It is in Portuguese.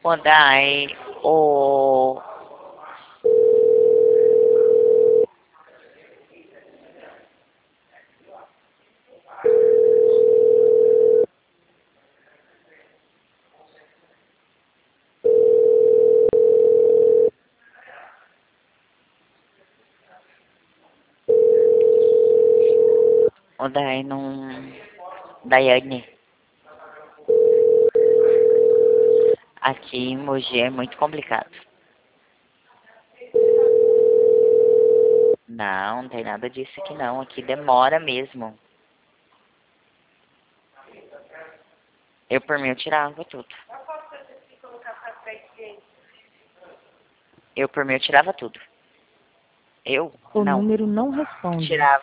Dai, o... Dai, não... Daiane, aqui em Mogi é muito complicado. Não, não tem nada disso aqui não. Aqui demora mesmo. Eu, por mim, eu tirava tudo. Eu, por mim, eu tirava tudo. Eu? O Não. número não responde. Tirava.